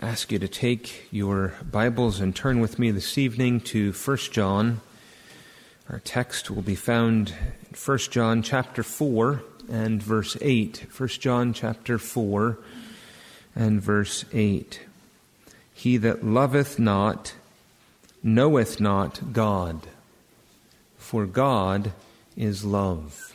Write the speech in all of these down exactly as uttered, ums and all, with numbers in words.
ask you to take your Bibles and turn with me this evening to First John. Our text will be found in First John chapter four and verse eight. First John chapter four and verse eight. He that loveth not knoweth not God, for God is love.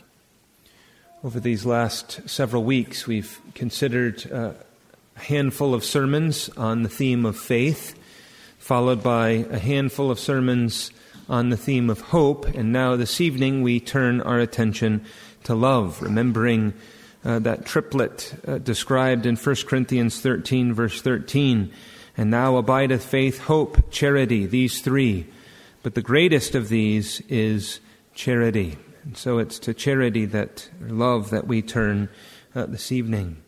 Over these last several weeks, we've considered uh, a handful of sermons on the theme of faith, followed by a handful of sermons on the theme of hope, and now this evening we turn our attention to love, remembering uh, that triplet uh, described in First Corinthians thirteen, verse thirteen, and now abideth faith, hope, charity, these three, but the greatest of these is charity. And so it's to charity, that or love, that we turn uh, this evening.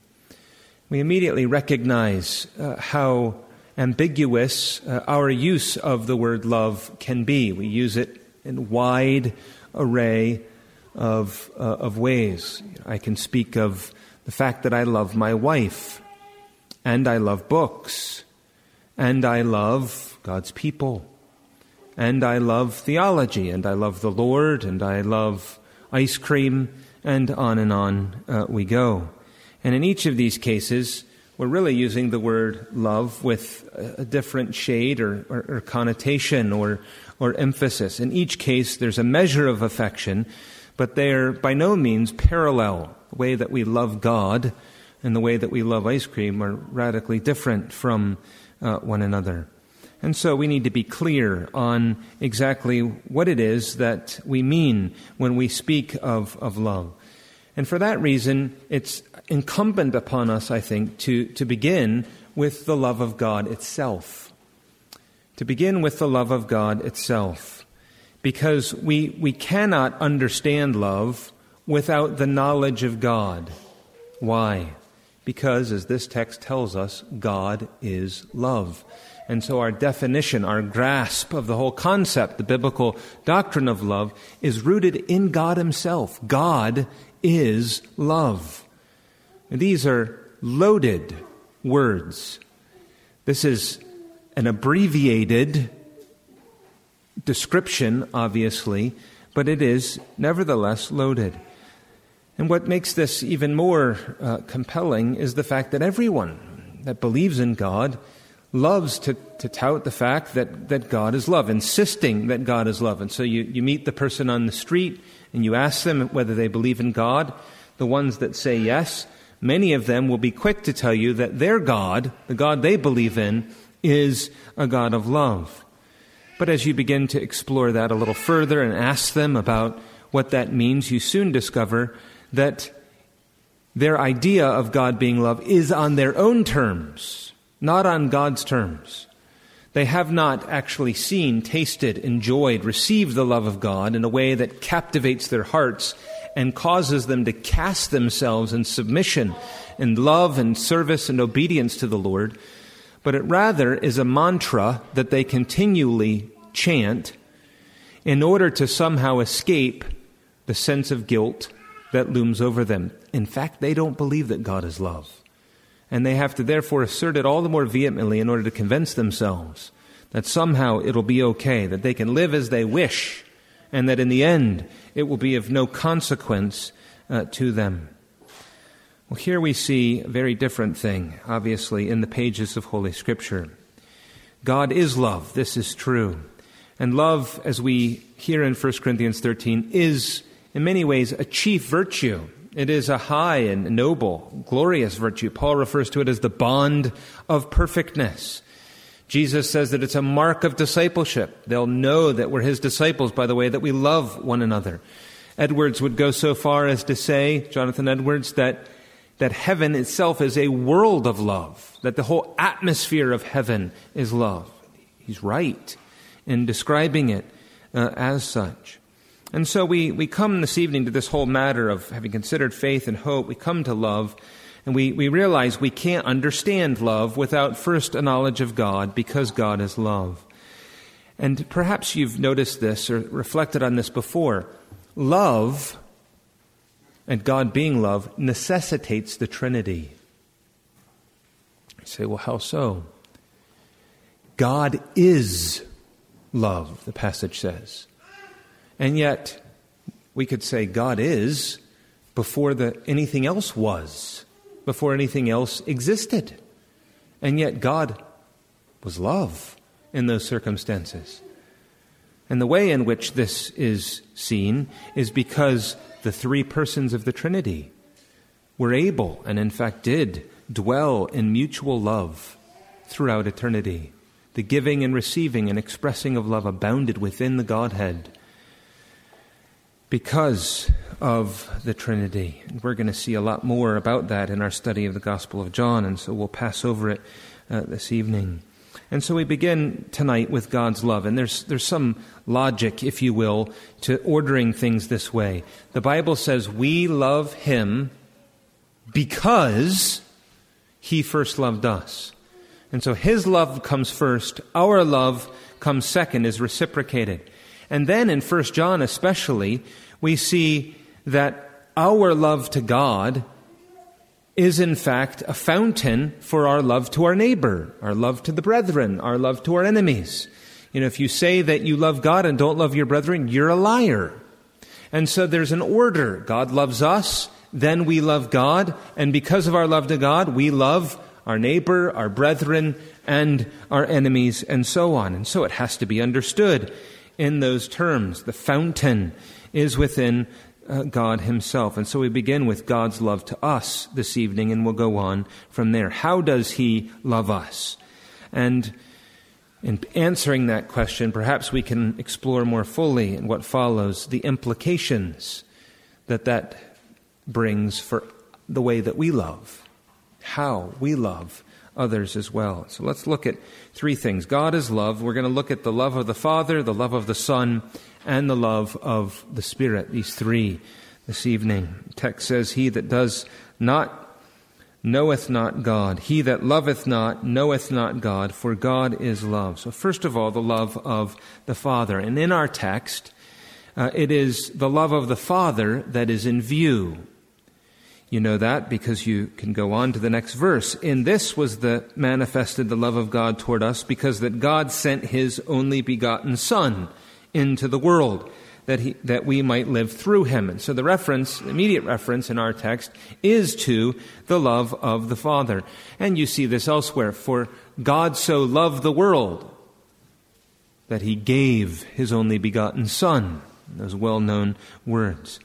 We immediately recognize uh, how ambiguous uh, our use of the word love can be. We use it in a wide array of, uh, of ways. I can speak of the fact that I love my wife, and I love books, and I love God's people, and I love theology, and I love the Lord, and I love ice cream, and on and on uh, we go. And in each of these cases, we're really using the word love with a different shade or, or, or connotation or, or emphasis. In each case, there's a measure of affection, but they are by no means parallel. The way that we love God and the way that we love ice cream are radically different from uh, one another. And so we need to be clear on exactly what it is that we mean when we speak of, of love. And for that reason, it's incumbent upon us, I think, to, to begin with the love of God itself. To begin with the love of God itself. Because we, we cannot understand love without the knowledge of God. Why? Because, as this text tells us, God is love. And so our definition, our grasp of the whole concept, the biblical doctrine of love, is rooted in God Himself. God is love. And these are loaded words. This is an abbreviated description, obviously, but it is nevertheless loaded. And what makes this even more uh, compelling is the fact that everyone that believes in God loves to, to tout the fact that, that God is love, insisting that God is love. And so you, you meet the person on the street and you ask them whether they believe in God. The ones that say yes, many of them will be quick to tell you that their God, the God they believe in, is a God of love. But as you begin to explore that a little further and ask them about what that means, you soon discover that their idea of God being love is on their own terms, not on God's terms. They have not actually seen, tasted, enjoyed, received the love of God in a way that captivates their hearts and causes them to cast themselves in submission and love and service and obedience to the Lord, but it rather is a mantra that they continually chant in order to somehow escape the sense of guilt that looms over them. In fact, they don't believe that God is love. And they have to therefore assert it all the more vehemently in order to convince themselves that somehow it'll be okay, that they can live as they wish, and that in the end it will be of no consequence uh, to them. Well, here we see a very different thing, obviously, in the pages of Holy Scripture. God is love, this is true. And love, as we hear in First Corinthians thirteen, is in many ways a chief virtue. It is a high and noble, glorious virtue. Paul refers to it as the bond of perfectness. Jesus says that it's a mark of discipleship. They'll know that we're His disciples by the way that we love one another. Edwards would go so far as to say, Jonathan Edwards, that, that heaven itself is a world of love, that the whole atmosphere of heaven is love. He's right in describing it uh, as such. And so we, we come this evening to this whole matter of having considered faith and hope. We come to love, and we, we realize we can't understand love without first a knowledge of God, because God is love. And perhaps you've noticed this or reflected on this before. Love, and God being love, necessitates the Trinity. You say, well, how so? God is love, the passage says. And yet, we could say God is before the, anything else was, before anything else existed. And yet God was love in those circumstances. And the way in which this is seen is because the three persons of the Trinity were able, and in fact did, dwell in mutual love throughout eternity. The giving and receiving and expressing of love abounded within the Godhead because of the Trinity. And we're going to see a lot more about that in our study of the Gospel of John, and so we'll pass over it uh, this evening. And so we begin tonight with God's love, and there's there's some logic, if you will, to ordering things this way. The Bible says we love Him because He first loved us. And so His love comes first, our love comes second, is reciprocated. And then in First John especially, we see that our love to God is in fact a fountain for our love to our neighbor, our love to the brethren, our love to our enemies. You know, if you say that you love God and don't love your brethren, you're a liar. And so there's an order. God loves us, then we love God, and because of our love to God, we love our neighbor, our brethren, and our enemies, and so on. And so it has to be understood in those terms. The fountain is within uh, God Himself. And so we begin with God's love to us this evening, and we'll go on from there. How does He love us? And in answering that question, perhaps we can explore more fully in what follows the implications that that brings for the way that we love, how we love others as well. So let's look at three things. God is love. We're going to look at the love of the Father, the love of the Son, and the love of the Spirit. These three this evening. The text says, "He that does not knoweth not God. He that loveth not knoweth not God, for God is love." So first of all, the love of the Father. And in our text, uh, it is the love of the Father that is in view. You know that because you can go on to the next verse. "In this was the manifested the love of God toward us, because that God sent His only begotten Son into the world, that he that we might live through Him." And so the reference, the immediate reference in our text, is to the love of the Father. And you see this elsewhere. "For God so loved the world that He gave His only begotten Son." Those well-known words.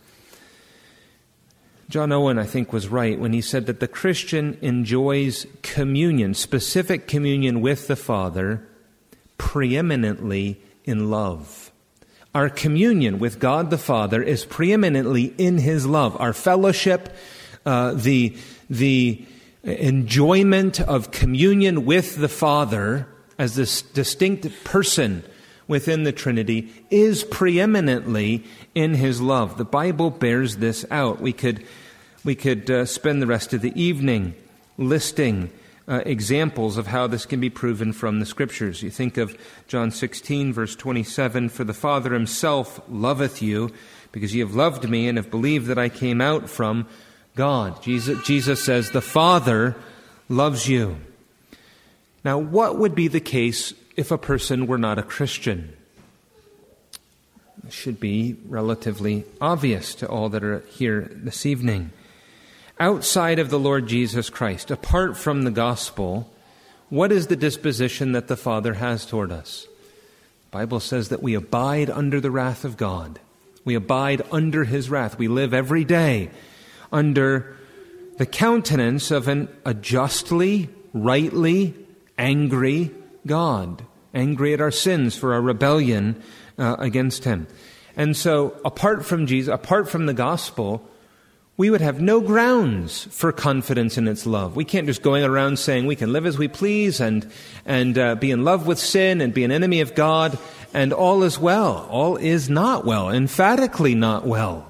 John Owen, I think, was right when he said that the Christian enjoys communion, specific communion with the Father, preeminently in love. Our communion with God the Father is preeminently in His love. Our fellowship, uh, the, the enjoyment of communion with the Father as this distinct person within the Trinity is preeminently in His love. The Bible bears this out. We could we could uh, spend the rest of the evening listing uh, examples of how this can be proven from the Scriptures. You think of John sixteen, verse twenty-seven, "For the Father Himself loveth you, because ye have loved me and have believed that I came out from God." Jesus, Jesus says, the Father loves you. Now, what would be the case if a person were not a Christian? It should be relatively obvious to all that are here this evening. Outside of the Lord Jesus Christ, apart from the gospel, what is the disposition that the Father has toward us? The Bible says that we abide under the wrath of God. We abide under His wrath. We live every day under the countenance of an, a justly, rightly angry God, angry at our sins for our rebellion uh, against Him. And so, apart from Jesus, apart from the gospel, we would have no grounds for confidence in its love. We can't just go around saying we can live as we please and and uh, be in love with sin and be an enemy of God, and all is well. All is not well, emphatically not well.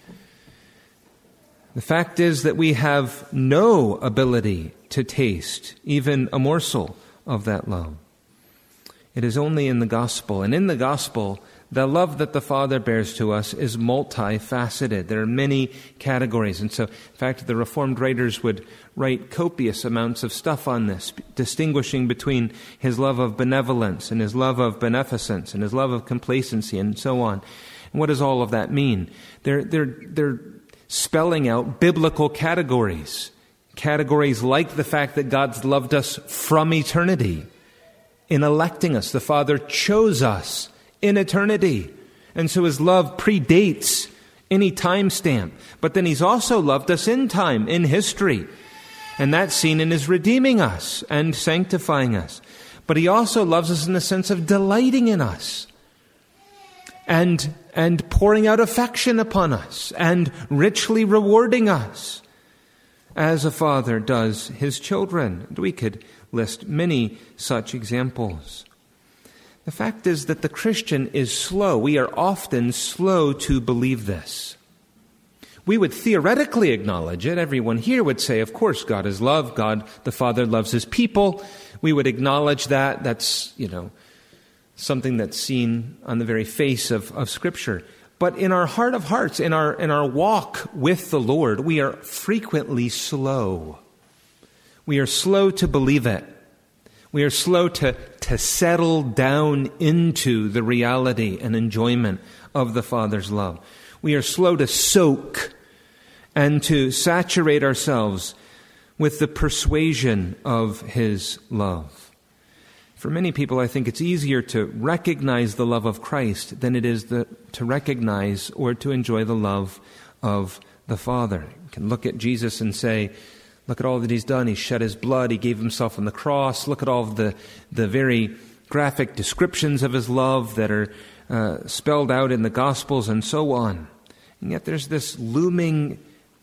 The fact is that we have no ability to taste even a morsel of that love. It is only in the gospel, and in the gospel The love that the Father bears to us is multifaceted. There are many categories. And so, in fact, the Reformed writers would write copious amounts of stuff on this, distinguishing between his love of benevolence and his love of beneficence and his love of complacency and so on. And what does all of that mean? They're, they're, they're spelling out biblical categories. Categories like the fact that God's loved us from eternity. In electing us, the Father chose us in eternity. And so his love predates any time stamp. But then he's also loved us in time, in history. And that's seen in his redeeming us and sanctifying us. But he also loves us in the sense of delighting in us. And, and pouring out affection upon us. And richly rewarding us. As a father does his children. And we could list many such examples. The fact is that the Christian is slow. We are often slow to believe this. We would theoretically acknowledge it. Everyone here would say, of course, God is love. God, the Father, loves his people. We would acknowledge that. That's, you know, something that's seen on the very face of, of Scripture. But in our heart of hearts, in our, in our walk with the Lord, we are frequently slow. We are slow to believe it. We are slow to, to settle down into the reality and enjoyment of the Father's love. We are slow to soak and to saturate ourselves with the persuasion of his love. For many people, I think it's easier to recognize the love of Christ than it is the, to recognize or to enjoy the love of the Father. You can look at Jesus and say, look at all that he's done. He shed his blood. He gave himself on the cross. Look at all of the, the very graphic descriptions of his love that are uh, spelled out in the Gospels and so on. And yet there's this looming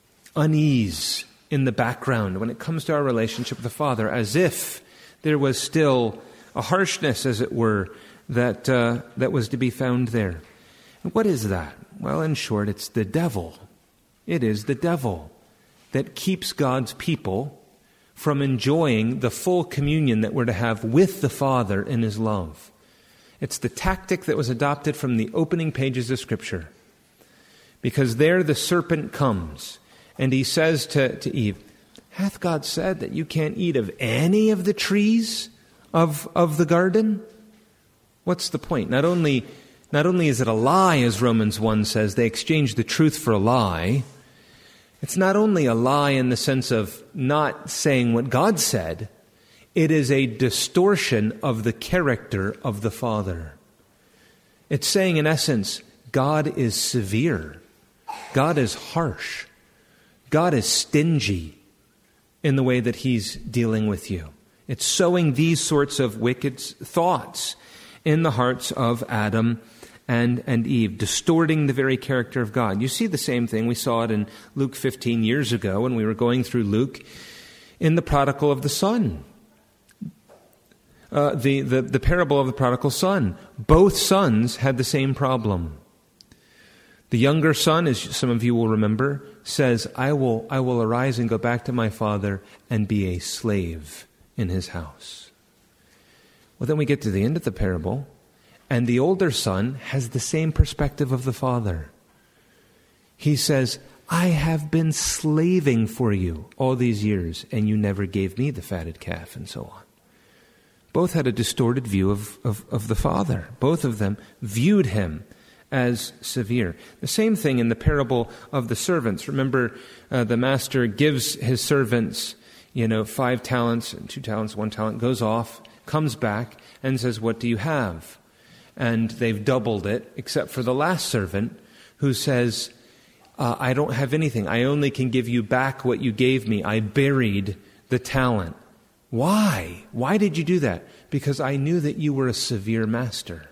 unease in the background when it comes to our relationship with the Father, as if there was still a harshness, as it were, that uh, that was to be found there. And what is that? Well, in short, it's the devil. It is the devil that keeps God's people from enjoying the full communion that we're to have with the Father in his love. It's the tactic that was adopted from the opening pages of Scripture. Because there the serpent comes, and he says to, to Eve, hath God said that you can't eat of any of the trees of, of the garden? What's the point? Not only, not only is it a lie, as Romans one says, they exchanged the truth for a lie. It's not only a lie in the sense of not saying what God said, it is a distortion of the character of the Father. It's saying, in essence, God is severe. God is harsh. God is stingy in the way that he's dealing with you. It's sowing these sorts of wicked thoughts in the hearts of Adam and, and Eve, distorting the very character of God. You see the same thing. We saw it in Luke fifteen years ago when we were going through Luke in the prodigal of the son. Uh, the, the, the parable of the prodigal son. Both sons had the same problem. The younger son, as some of you will remember, says, I will, I will arise and go back to my father and be a slave in his house. Well, then we get to the end of the parable, and the older son has the same perspective of the father. He says, I have been slaving for you all these years, and you never gave me the fatted calf, and so on. Both had a distorted view of, of, of the father. Both of them viewed him as severe. The same thing in the parable of the servants. Remember, uh, the master gives his servants, you know, five talents, two talents, one talent, goes off, comes back, and says, what do you have? And they've doubled it, except for the last servant, who says, uh, I don't have anything. I only can give you back what you gave me. I buried the talent. Why? Why did you do that? Because I knew that you were a severe master.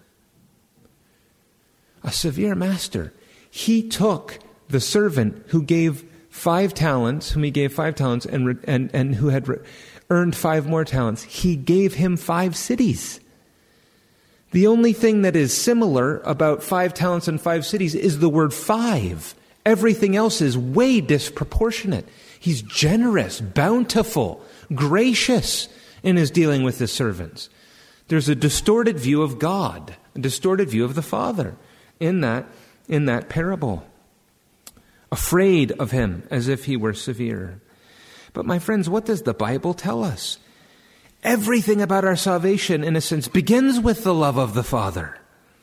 A severe master. He took the servant who gave five talents, whom he gave five talents, and and and who had earned five more talents. He gave him five cities. The only thing that is similar about five talents and five cities is the word five. Everything else is way disproportionate. He's generous, bountiful, gracious in his dealing with his servants. There's a distorted view of God, a distorted view of the Father in that, in that parable. Afraid of him as if he were severe. But my friends, what does the Bible tell us? Everything about our salvation, in a sense, begins with the love of the Father.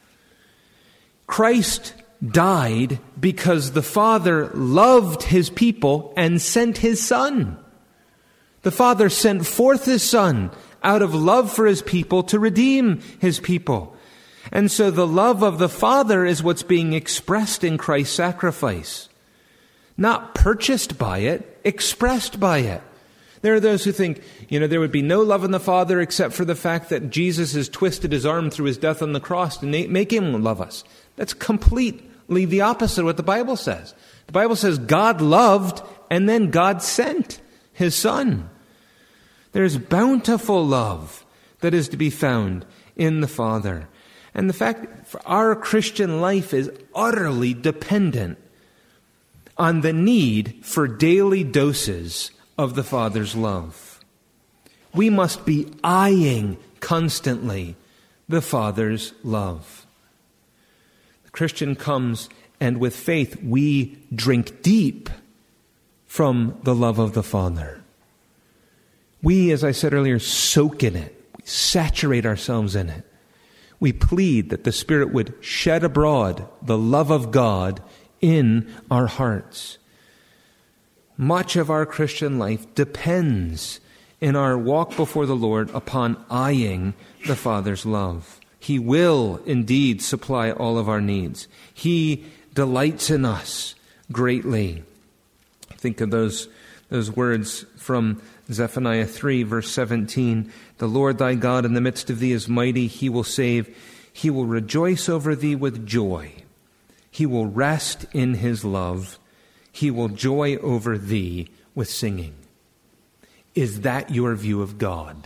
Christ died because the Father loved his people and sent his Son. The Father sent forth his Son out of love for his people to redeem his people. And so the love of the Father is what's being expressed in Christ's sacrifice. Not purchased by it, expressed by it. There are those who think, you know, there would be no love in the Father except for the fact that Jesus has twisted his arm through his death on the cross to make him love us. That's completely the opposite of what the Bible says. The Bible says God loved and then God sent his Son. There's bountiful love that is to be found in the Father. And the fact that our Christian life is utterly dependent on the need for daily doses of the Father's love. We must be eyeing constantly the Father's love. The Christian comes, and with faith we drink deep from the love of the Father. We, as I said earlier, soak in it. We saturate ourselves in it. We plead that the Spirit would shed abroad the love of God in our hearts. Much of our Christian life depends in our walk before the Lord upon eyeing the Father's love. He will indeed supply all of our needs. He delights in us greatly. Think of those, those words from Zephaniah three, verse seventeen. The Lord thy God in the midst of thee is mighty. He will save. He will rejoice over thee with joy. He will rest in his love. He will joy over thee with singing. Is that your view of God?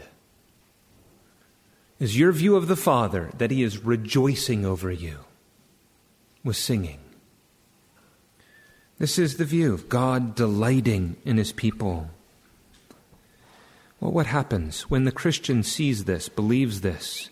Is your view of the Father that he is rejoicing over you with singing? This is the view of God delighting in his people. Well, what happens when the Christian sees this, believes this,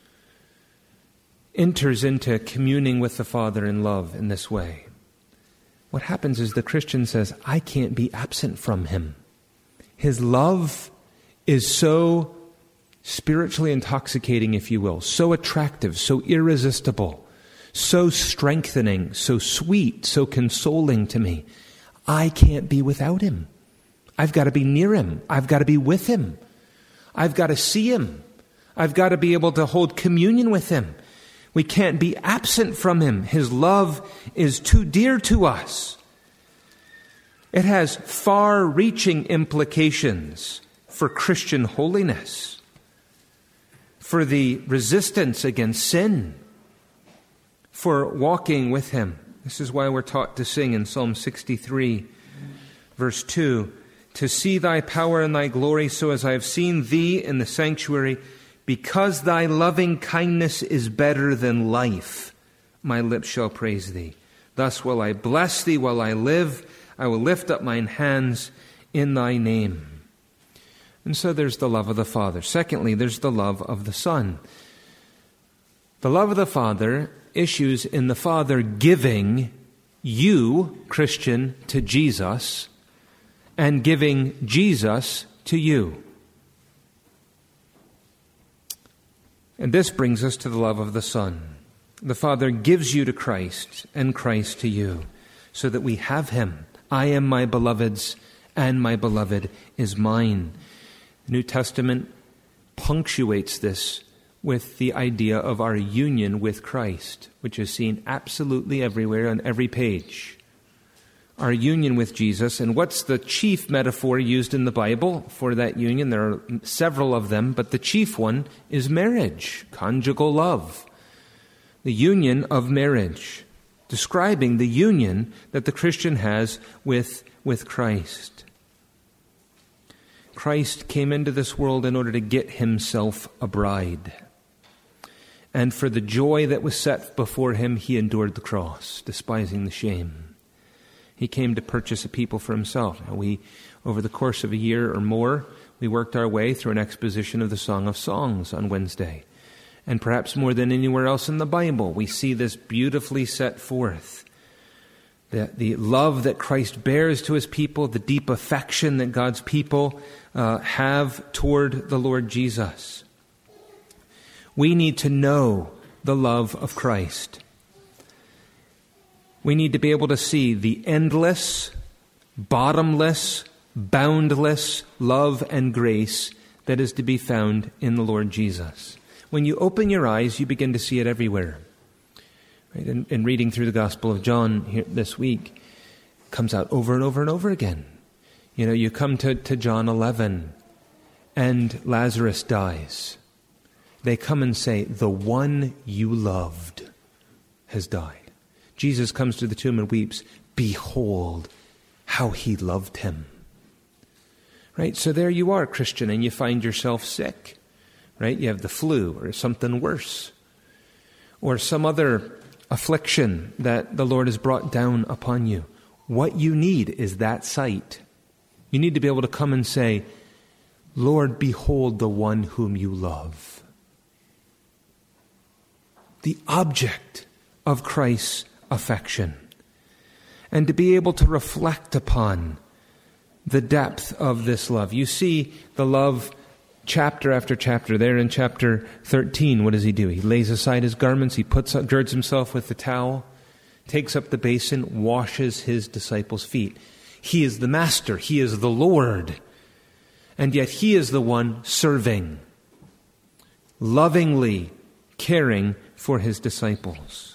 enters into communing with the Father in love in this way? What happens is the Christian says, I can't be absent from him. His love is so spiritually intoxicating, if you will, so attractive, so irresistible, so strengthening, so sweet, so consoling to me. I can't be without him. I've got to be near him. I've got to be with him. I've got to see him. I've got to be able to hold communion with him. We can't be absent from him. His love is too dear to us. It has far-reaching implications for Christian holiness, for the resistance against sin, for walking with him. This is why we're taught to sing in Psalm sixty-three, verse two, to see thy power and thy glory, so as I have seen thee in the sanctuary. Because thy loving kindness is better than life, my lips shall praise thee. Thus will I bless thee while I live. I will lift up mine hands in thy name. And so there's the love of the Father. Secondly, there's the love of the Son. The love of the Father issues in the Father giving you, Christian, to Jesus, and giving Jesus to you. And this brings us to the love of the Son. The Father gives you to Christ and Christ to you so that we have him. I am my beloved's and my beloved is mine. The New Testament punctuates this with the idea of our union with Christ, which is seen absolutely everywhere on every page. Our union with Jesus. And what's the chief metaphor used in the Bible for that union? There are several of them, but the chief one is marriage, conjugal love. The union of marriage, describing the union that the Christian has with, with Christ. Christ came into this world in order to get himself a bride. And for the joy that was set before him, he endured the cross, despising the shame. He came to purchase a people for himself. Now we, over the course of a year or more, We worked our way through an exposition of the Song of Songs on Wednesday. And perhaps more than anywhere else in the Bible, we see this beautifully set forth. The, the love that Christ bears to his people, the deep affection that God's people uh, have toward the Lord Jesus. We need to know the love of Christ. We need to be able to see the endless, bottomless, boundless love and grace that is to be found in the Lord Jesus. When you open your eyes, you begin to see it everywhere. Right? In, in reading through the Gospel of John here this week, it comes out over and over and over again. You know, you come to, to John eleven, and Lazarus dies. They come and say, the one you loved has died. Jesus comes to the tomb and weeps, behold how he loved him. Right? So there you are, Christian, and you find yourself sick. Right? You have the flu or something worse, or some other affliction that the Lord has brought down upon you. What you need is that sight. You need to be able to come and say, Lord, behold the one whom you love. The object of Christ's affection. And to be able to reflect upon the depth of this love. You see the love chapter after chapter. There in chapter thirteen, what does he do? He lays aside his garments, he puts up, girds himself with the towel, takes up the basin, washes his disciples' feet. He is the master, he is the Lord, and yet he is the one serving, lovingly caring for his disciples.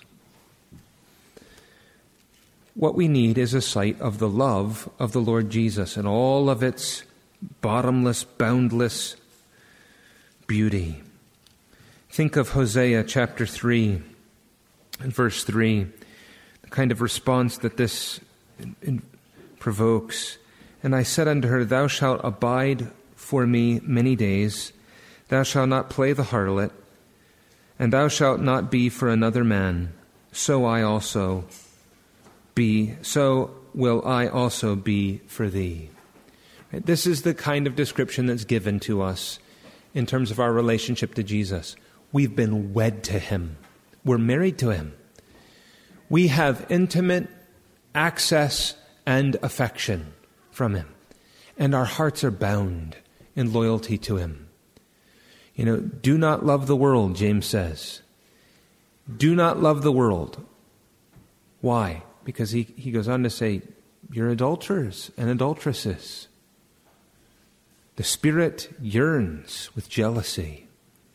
What we need is a sight of the love of the Lord Jesus and all of its bottomless, boundless beauty. Think of Hosea chapter three and verse three, the kind of response that this in, in, provokes. And I said unto her, thou shalt abide for me many days, thou shalt not play the harlot, and thou shalt not be for another man, so I also be, so will I also be for thee. Right? This is the kind of description that's given to us in terms of our relationship to Jesus. We've been wed to him. We're married to him. We have intimate access and affection from him. And our hearts are bound in loyalty to him. You know, do not love the world, James says. Do not love the world. Why? Because he, he goes on to say, you're adulterers and adulteresses. The Spirit yearns with jealousy.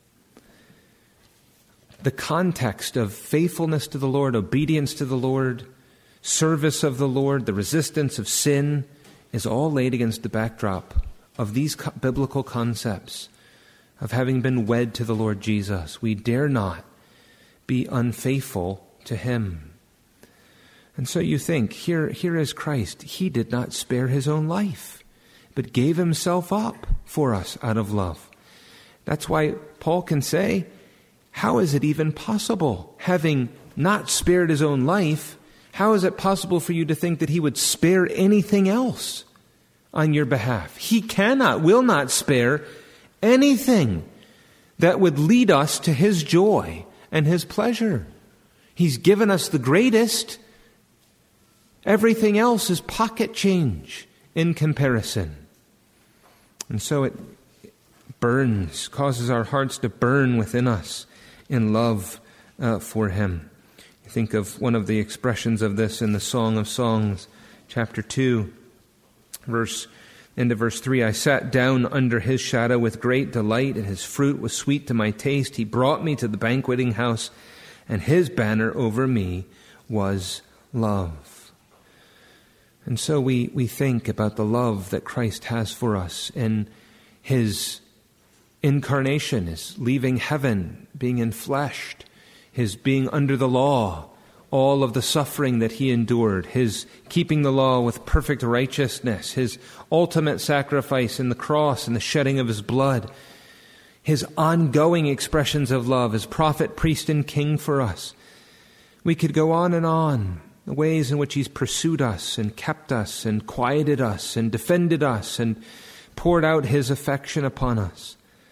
The context of faithfulness to the Lord, obedience to the Lord, service of the Lord, the resistance of sin is all laid against the backdrop of these co- biblical concepts of having been wed to the Lord Jesus. We dare not be unfaithful to him. And so you think, here, here is Christ. He did not spare his own life, but gave himself up for us out of love. That's why Paul can say, how is it even possible, having not spared his own life, how is it possible for you to think that he would spare anything else on your behalf? He cannot, will not spare anything that would lead us to his joy and his pleasure. He's given us the greatest. Everything else is pocket change in comparison. And so it burns, causes our hearts to burn within us in love uh, for him. I think of one of the expressions of this in the Song of Songs, chapter two, verse into verse three. I sat down under his shadow with great delight, and his fruit was sweet to my taste. He brought me to the banqueting house, and his banner over me was love. And so we, we think about the love that Christ has for us in his incarnation, his leaving heaven, being enfleshed, his being under the law, all of the suffering that he endured, his keeping the law with perfect righteousness, his ultimate sacrifice in the cross and the shedding of his blood, his ongoing expressions of love as prophet, priest, and king for us. We could go on and on, the ways in which he's pursued us and kept us and quieted us and defended us and poured out his affection upon us.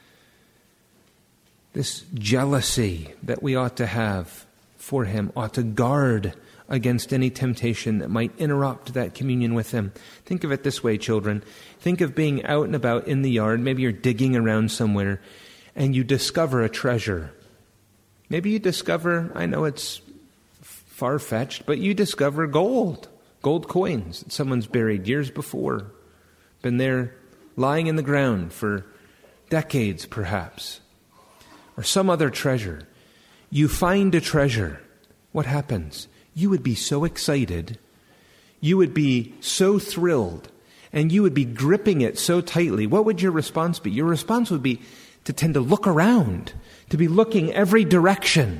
This jealousy that we ought to have for him ought to guard against any temptation that might interrupt that communion with him. Think of it this way, children. Think of being out and about in the yard. Maybe you're digging around somewhere and you discover a treasure. Maybe you discover, I know it's far-fetched, but you discover gold, gold coins that someone's buried years before, been there lying in the ground for decades perhaps, or some other treasure. You find a treasure. What happens? You would be so excited, you would be so thrilled, and you would be gripping it so tightly. What would your response be? Your response would be to tend to look around, to be looking every direction,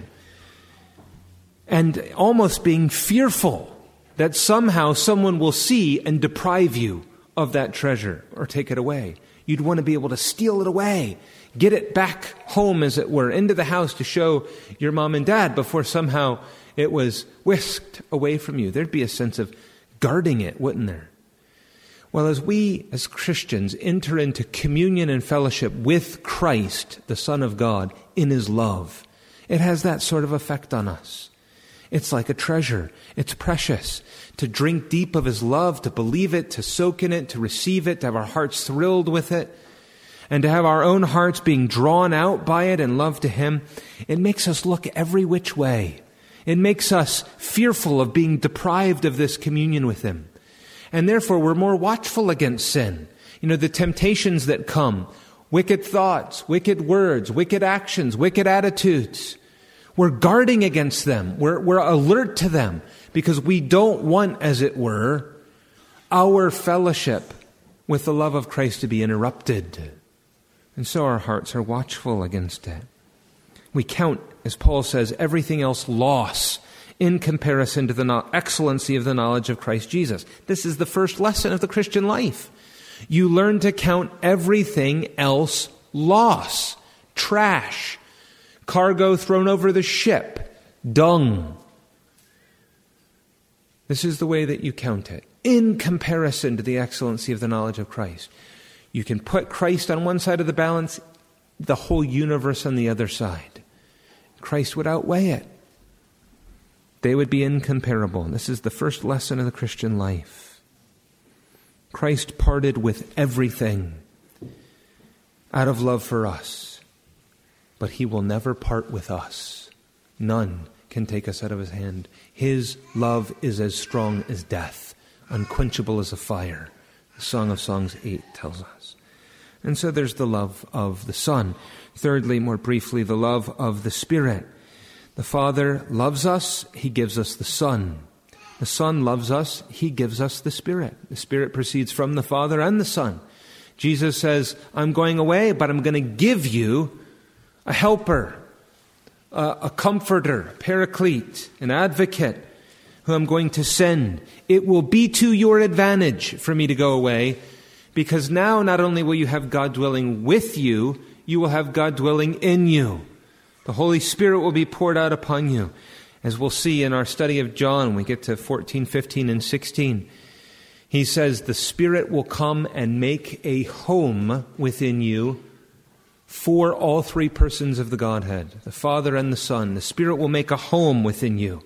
and almost being fearful that somehow someone will see and deprive you of that treasure or take it away. You'd want to be able to steal it away, get it back home, as it were, into the house to show your mom and dad before somehow it was whisked away from you. There'd be a sense of guarding it, wouldn't there? Well, as we as Christians enter into communion and fellowship with Christ, the Son of God, in his love, it has that sort of effect on us. It's like a treasure. It's precious. To drink deep of his love, to believe it, to soak in it, to receive it, to have our hearts thrilled with it, and to have our own hearts being drawn out by it in love to him, it makes us look every which way. It makes us fearful of being deprived of this communion with him. And therefore, we're more watchful against sin. You know, the temptations that come, wicked thoughts, wicked words, wicked actions, wicked attitudes. We're guarding against them. We're, we're alert to them because we don't want, as it were, our fellowship with the love of Christ to be interrupted. And so our hearts are watchful against it. We count, as Paul says, everything else loss in comparison to the no- excellency of the knowledge of Christ Jesus. This is the first lesson of the Christian life. You learn to count everything else loss, trash, cargo thrown over the ship, dung. This is the way that you count it, in comparison to the excellency of the knowledge of Christ. You can put Christ on one side of the balance, the whole universe on the other side. Christ would outweigh it. They would be incomparable. This is the first lesson of the Christian life. Christ parted with everything out of love for us, but he will never part with us. None can take us out of his hand. His love is as strong as death, unquenchable as a fire. The Song of Songs eight tells us. And so there's the love of the Son. Thirdly, more briefly, the love of the Spirit. The Father loves us, he gives us the Son. The Son loves us, he gives us the Spirit. The Spirit proceeds from the Father and the Son. Jesus says, I'm going away, but I'm going to give you a helper, a, a comforter, a paraclete, an advocate, who I'm going to send. It will be to your advantage for me to go away, because now not only will you have God dwelling with you, you will have God dwelling in you. The Holy Spirit will be poured out upon you. As we'll see in our study of John, we get to fourteen, fifteen, and sixteen. He says, the Spirit will come and make a home within you for all three persons of the Godhead, the Father and the Son. The Spirit will make a home within you,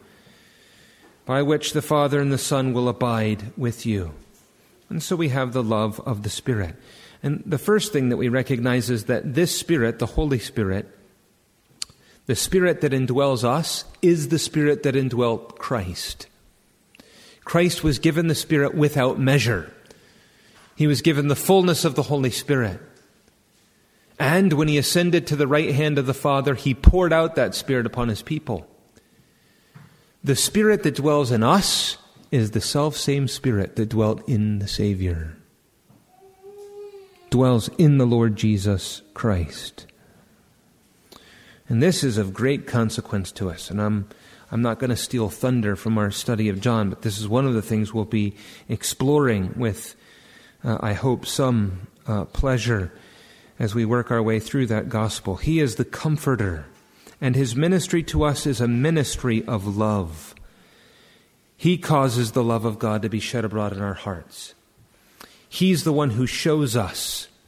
by which the Father and the Son will abide with you. And so we have the love of the Spirit. And the first thing that we recognize is that this Spirit, the Holy Spirit, the Spirit that indwells us, is the Spirit that indwelt Christ. Christ was given the Spirit without measure. He was given the fullness of the Holy Spirit. And when he ascended to the right hand of the Father, he poured out that Spirit upon his people. The Spirit that dwells in us is the self-same Spirit that dwelt in the Savior. Dwells in the Lord Jesus Christ. And this is of great consequence to us. And I'm I'm not going to steal thunder from our study of John, but this is one of the things we'll be exploring with, uh, I hope, some uh, pleasure as we work our way through that gospel. He is the Comforter, and his ministry to us is a ministry of love. He causes the love of God to be shed abroad in our hearts. He's the one who shows us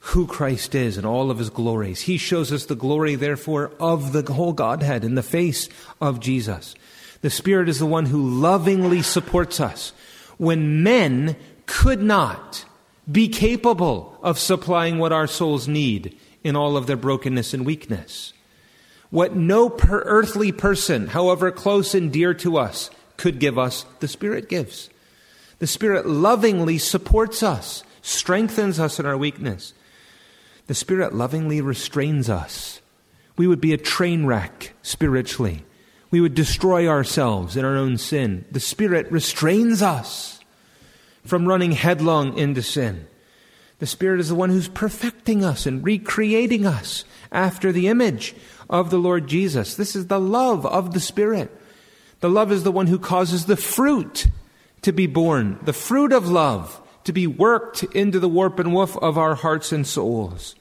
who Christ is and all of his glories. He shows us the glory, therefore, of the whole Godhead in the face of Jesus. The Spirit is the one who lovingly supports us when men could not be capable of supplying what our souls need in all of their brokenness and weakness. What no per- earthly person, however close and dear to us, could give us, the Spirit gives. The Spirit lovingly supports us, strengthens us in our weakness. The Spirit lovingly restrains us. We would be a train wreck spiritually. We would destroy ourselves in our own sin. The Spirit restrains us from running headlong into sin. The Spirit is the one who's perfecting us and recreating us after the image of the Lord Jesus. This is the love of the Spirit. The love is the one who causes the fruit to be born, the fruit of love to be worked into the warp and woof of our hearts and souls.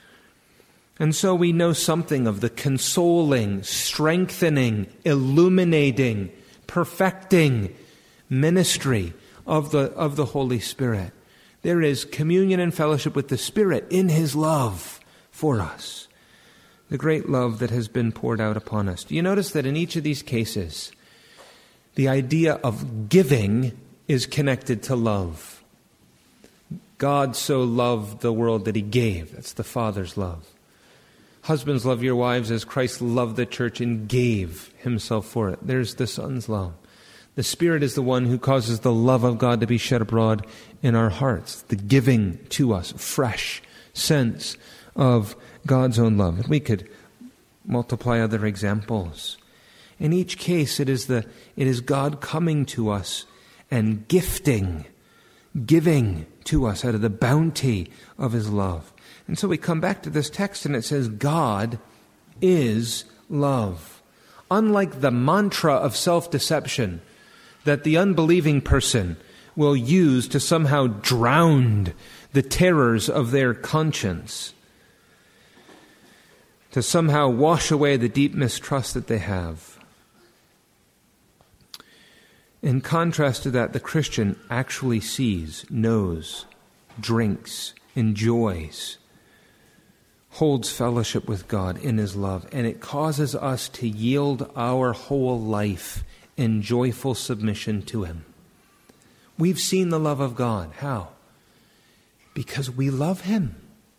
And so we know something of the consoling, strengthening, illuminating, perfecting ministry of the, of the Holy Spirit. There is communion and fellowship with the Spirit in his love for us. The great love that has been poured out upon us. Do you notice that in each of these cases, the idea of giving is connected to love? God so loved the world that he gave. That's the Father's love. Husbands, love your wives as Christ loved the church and gave himself for it. There's the Son's love. The Spirit is the one who causes the love of God to be shed abroad in our hearts. The giving to us, fresh sense of God's own love. And we could multiply other examples. In each case, it is the it is God coming to us and gifting, giving to us out of the bounty of his love. And so we come back to this text and it says, God is love. Unlike the mantra of self-deception that the unbelieving person will use to somehow drown the terrors of their conscience, to somehow wash away the deep mistrust that they have. In contrast to that, the Christian actually sees, knows, drinks, enjoys, holds fellowship with God in his love, and it causes us to yield our whole life in joyful submission to him. We've seen the love of God. How? Because we love him.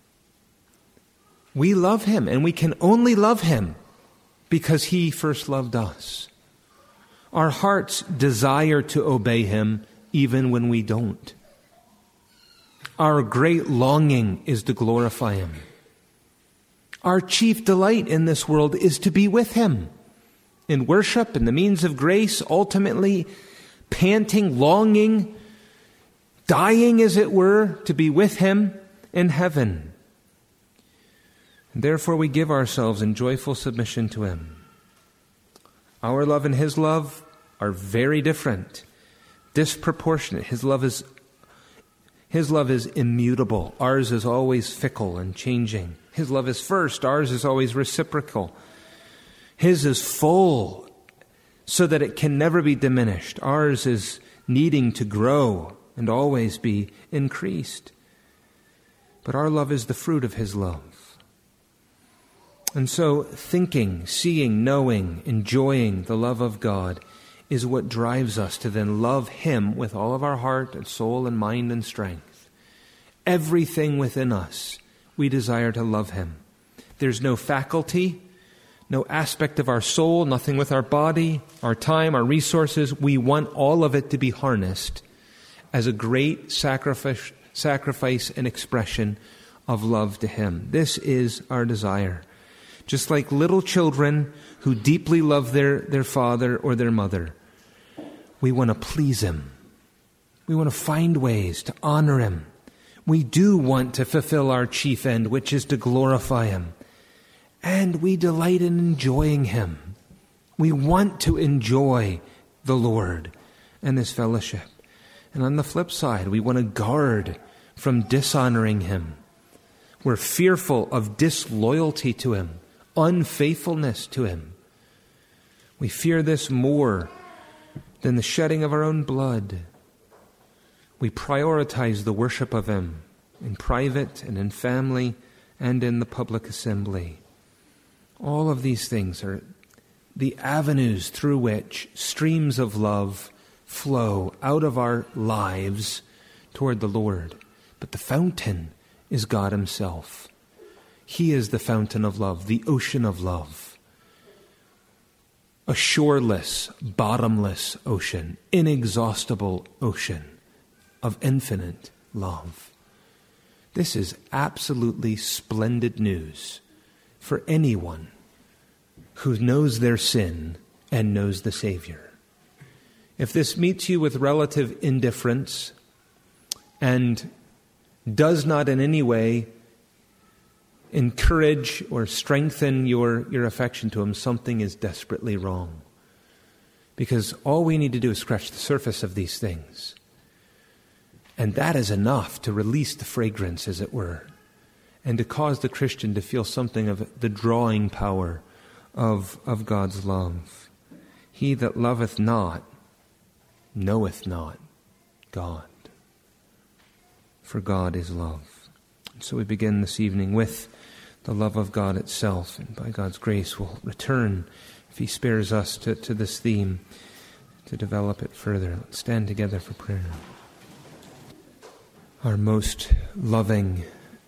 We love him, and we can only love him because he first loved us. Our hearts desire to obey him even when we don't. Our great longing is to glorify him. Our chief delight in this world is to be with him in worship and the means of grace, ultimately panting, longing, dying, as it were, to be with him in heaven. And therefore we give ourselves in joyful submission to him. Our love and his love are very different, disproportionate. His love is his love is immutable. Ours is always fickle and changing. His love is first. Ours is always reciprocal. His is full so that it can never be diminished. Ours is needing to grow and always be increased. But our love is the fruit of his love. And so thinking, seeing, knowing, enjoying the love of God is what drives us to then love him with all of our heart and soul and mind and strength. Everything within us, we desire to love him. There's no faculty, no aspect of our soul, nothing with our body, our time, our resources. We want all of it to be harnessed as a great sacrifice, sacrifice and expression of love to him. This is our desire. Just like little children who deeply love their, their father or their mother, we want to please him. We want to find ways to honor him. We do want to fulfill our chief end, which is to glorify him. And we delight in enjoying him. We want to enjoy the Lord and his fellowship. And on the flip side, we want to guard from dishonoring him. We're fearful of disloyalty to him, unfaithfulness to him. We fear this more than the shedding of our own blood. We prioritize the worship of him in private and in family and in the public assembly. All of these things are the avenues through which streams of love flow out of our lives toward the Lord. But the fountain is God himself. He is the fountain of love, the ocean of love. A shoreless, bottomless ocean, inexhaustible ocean of infinite love. This is absolutely splendid news for anyone who knows their sin and knows the Savior. If this meets you with relative indifference and does not in any way encourage or strengthen your, your affection to him, something is desperately wrong. Because all we need to do is scratch the surface of these things. And that is enough to release the fragrance, as it were, and to cause the Christian to feel something of the drawing power of, of God's love. He that loveth not knoweth not God, for God is love. And so we begin this evening with the love of God itself, and by God's grace we'll return, if he spares us, to, to this theme, to develop it further. Let's stand together for prayer. Our most loving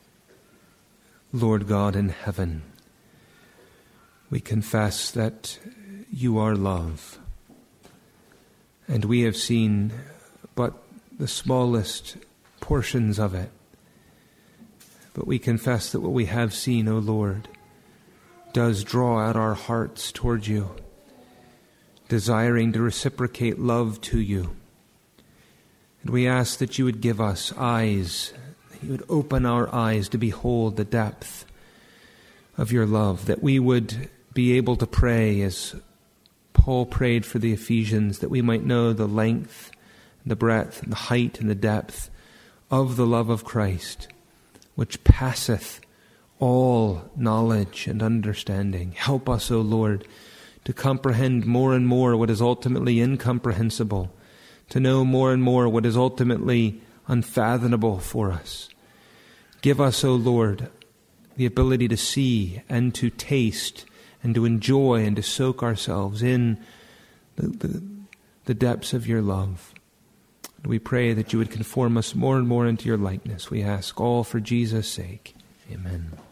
Lord God in heaven, we confess that you are love, and we have seen but the smallest portions of it. But we confess that what we have seen, O Lord, does draw out our hearts toward you, desiring to reciprocate love to you. And we ask that you would give us eyes, that you would open our eyes to behold the depth of your love, that we would be able to pray as Paul prayed for the Ephesians, that we might know the length, and the breadth, and the height, and the depth of the love of Christ, which passeth all knowledge and understanding. Help us, O Lord, to comprehend more and more what is ultimately incomprehensible, to know more and more what is ultimately unfathomable for us. Give us, O Lord, the ability to see and to taste and to enjoy and to soak ourselves in the, the, the depths of your love. And we pray that you would conform us more and more into your likeness. We ask all for Jesus' sake. Amen.